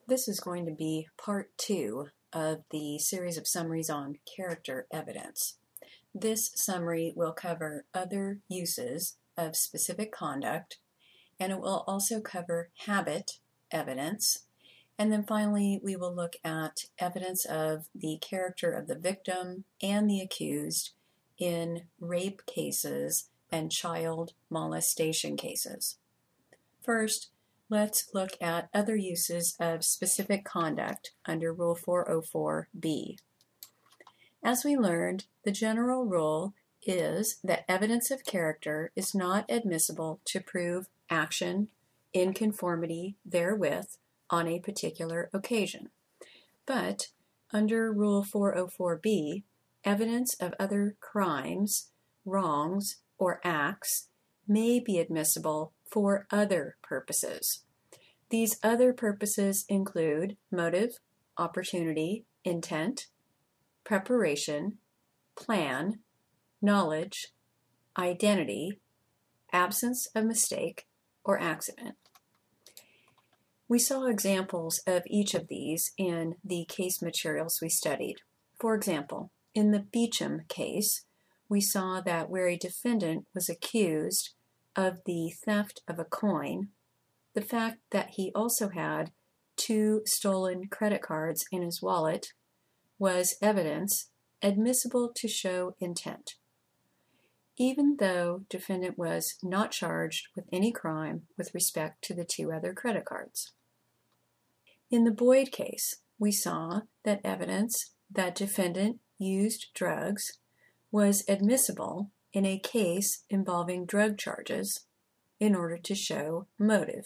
This is going to be part 2 of the series of summaries on character evidence. This summary will cover other uses of specific conduct, and it will also cover habit evidence. And then finally, we will look at evidence of the character of the victim and the accused in rape cases and child molestation cases. First, let's look at other uses of specific conduct under Rule 404B. As we learned, the general rule is that evidence of character is not admissible to prove action in conformity therewith on a particular occasion. But under Rule 404B, evidence of other crimes, wrongs, or acts may be admissible for other purposes. These other purposes include motive, opportunity, intent, preparation, plan, knowledge, identity, absence of mistake, or accident. We saw examples of each of these in the case materials we studied. For example, in the Beecham case, we saw that where a defendant was accused of the theft of a coin, the fact that he also had 2 stolen credit cards in his wallet was evidence admissible to show intent, even though defendant was not charged with any crime with respect to the 2 other credit cards. In the Boyd case, we saw that evidence that defendant used drugs was admissible in a case involving drug charges in order to show motive.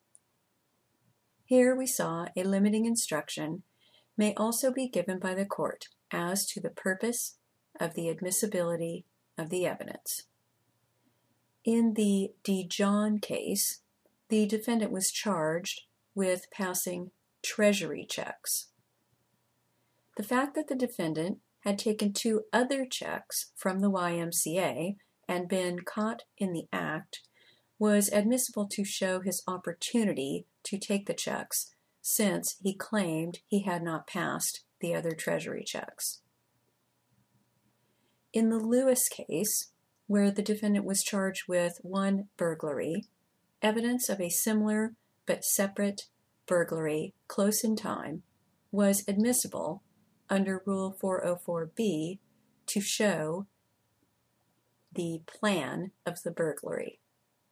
Here we saw a limiting instruction may also be given by the court as to the purpose of the admissibility of the evidence. In the DeJohn case, the defendant was charged with passing treasury checks. The fact that the defendant had taken 2 other checks from the YMCA and been caught in the act was admissible to show his opportunity to take the checks, since he claimed he had not passed the other treasury checks. In the Lewis case, where the defendant was charged with 1 burglary, evidence of a similar but separate burglary close in time was admissible under Rule 404B to show the plan of the burglary.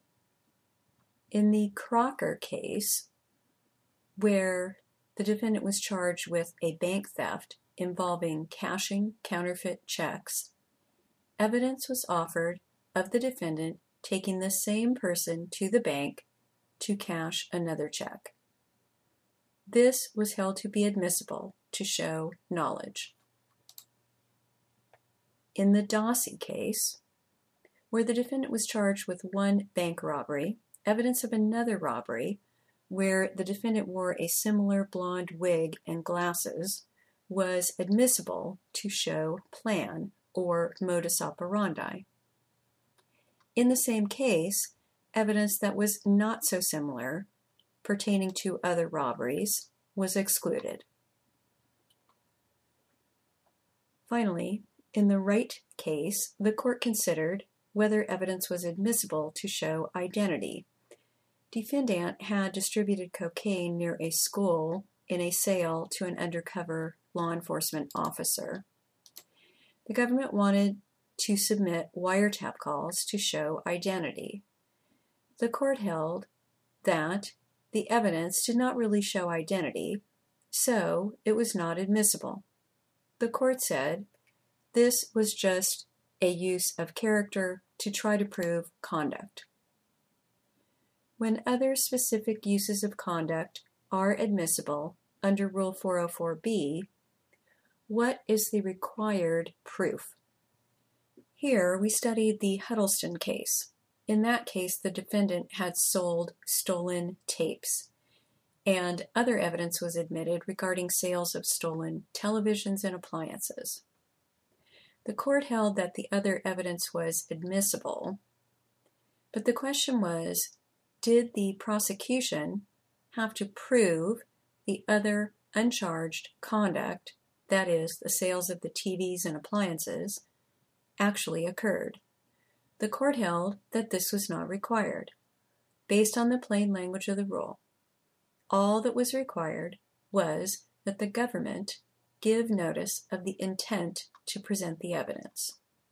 In the Crocker case, where the defendant was charged with a bank theft involving cashing counterfeit checks, evidence was offered of the defendant taking the same person to the bank to cash another check. This was held to be admissible to show knowledge. In the Dossie case, where the defendant was charged with 1 bank robbery, evidence of another robbery where the defendant wore a similar blonde wig and glasses was admissible to show plan or modus operandi. In the same case, evidence that was not so similar pertaining to other robberies was excluded. Finally, in the Wright case, the court considered whether evidence was admissible to show identity. Defendant had distributed cocaine near a school in a sale to an undercover law enforcement officer. The government wanted to submit wiretap calls to show identity. The court held that the evidence did not really show identity, so it was not admissible. The court said this was just a use of character to try to prove conduct. When other specific uses of conduct are admissible under Rule 404B, what is the required proof? Here we studied the Huddleston case. In that case, the defendant had sold stolen tapes, and other evidence was admitted regarding sales of stolen televisions and appliances. The court held that the other evidence was admissible, but the question was, did the prosecution have to prove the other uncharged conduct, that is, the sales of the TVs and appliances, actually occurred. The court held that this was not required. Based on the plain language of the rule, all that was required was that the government give notice of the intent to present the evidence.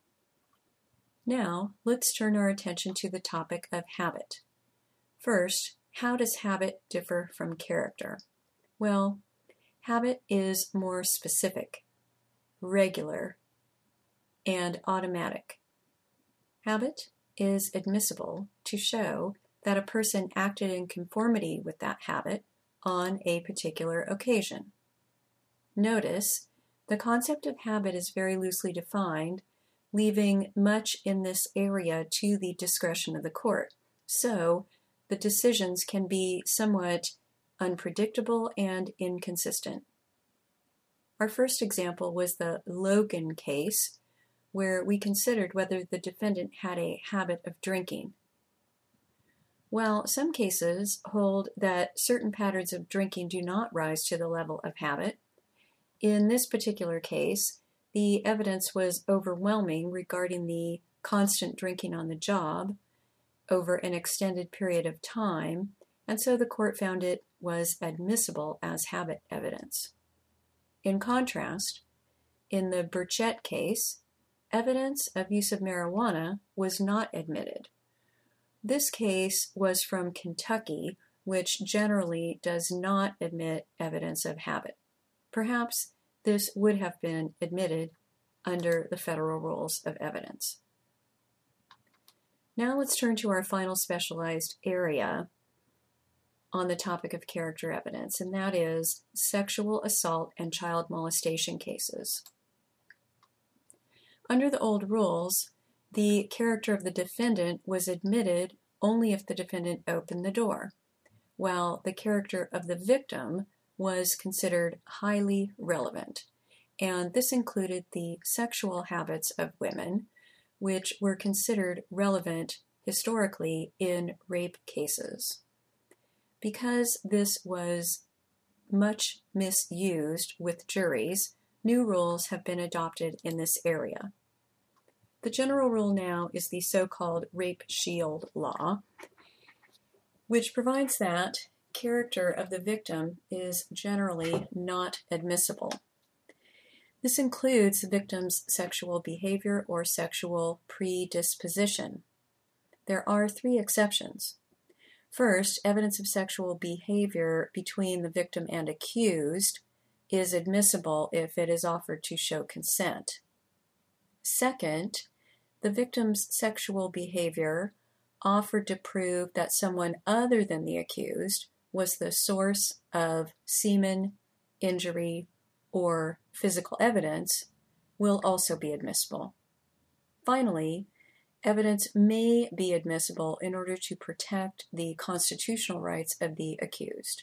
Now, let's turn our attention to the topic of habit. First, how does habit differ from character? Well, habit is more specific, regular, and automatic. Habit is admissible to show that a person acted in conformity with that habit on a particular occasion. Notice, the concept of habit is very loosely defined, leaving much in this area to the discretion of the court. So, the decisions can be somewhat unpredictable and inconsistent. Our first example was the Logan case, where we considered whether the defendant had a habit of drinking. While some cases hold that certain patterns of drinking do not rise to the level of habit, in this particular case, the evidence was overwhelming regarding the constant drinking on the job over an extended period of time, and so the court found it was admissible as habit evidence. In contrast, in the Burchett case, evidence of use of marijuana was not admitted. This case was from Kentucky, which generally does not admit evidence of habit. Perhaps this would have been admitted under the federal rules of evidence. Now let's turn to our final specialized area on the topic of character evidence, and that is sexual assault and child molestation cases. Under the old rules, the character of the defendant was admitted only if the defendant opened the door, while the character of the victim was considered highly relevant, and this included the sexual habits of women, which were considered relevant historically in rape cases. Because this was much misused with juries, new rules have been adopted in this area. The general rule now is the so-called Rape Shield Law, which provides that character of the victim is generally not admissible. This includes the victim's sexual behavior or sexual predisposition. There are 3 exceptions. First, evidence of sexual behavior between the victim and accused is admissible if it is offered to show consent. Second, the victim's sexual behavior offered to prove that someone other than the accused was the source of semen, injury, or physical evidence will also be admissible. Finally, evidence may be admissible in order to protect the constitutional rights of the accused.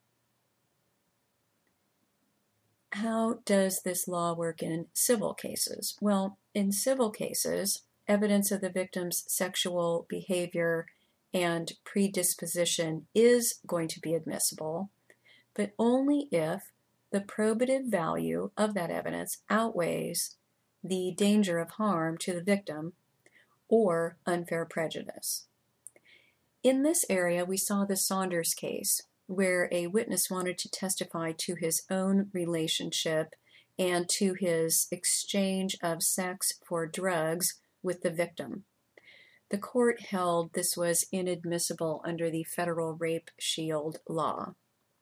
How does this law work in civil cases? Well, in civil cases, evidence of the victim's sexual behavior and predisposition is going to be admissible, but only if the probative value of that evidence outweighs the danger of harm to the victim or unfair prejudice. In this area, we saw the Saunders case, where a witness wanted to testify to his own relationship and to his exchange of sex for drugs with the victim. The court held this was inadmissible under the federal Rape Shield Law.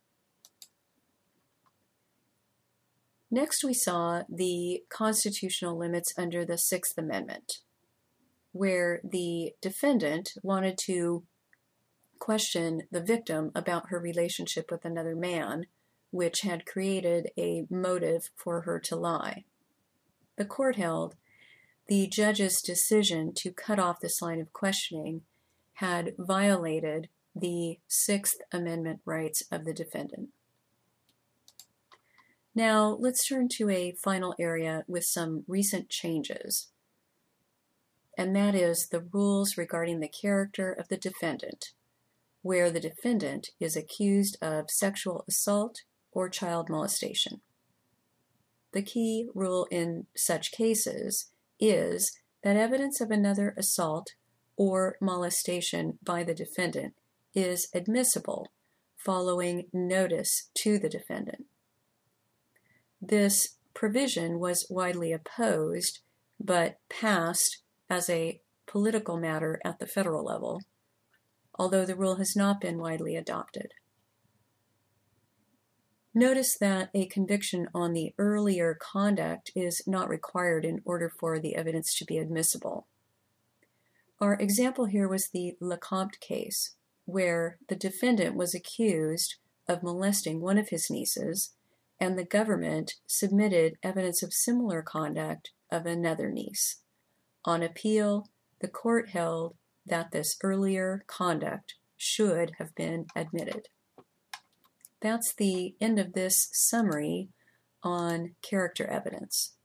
Next, we saw the constitutional limits under the Sixth Amendment, where the defendant wanted to question the victim about her relationship with another man, which had created a motive for her to lie. The court held the judge's decision to cut off this line of questioning had violated the Sixth Amendment rights of the defendant. Now, let's turn to a final area with some recent changes, and that is the rules regarding the character of the defendant, where the defendant is accused of sexual assault or child molestation. The key rule in such cases is that evidence of another assault or molestation by the defendant is admissible following notice to the defendant. This provision was widely opposed, but passed as a political matter at the federal level, although the rule has not been widely adopted. Notice that a conviction on the earlier conduct is not required in order for the evidence to be admissible. Our example here was the Lecomte case, where the defendant was accused of molesting one of his nieces, and the government submitted evidence of similar conduct of another niece. On appeal, the court held that this earlier conduct should have been admitted. That's the end of this summary on character evidence.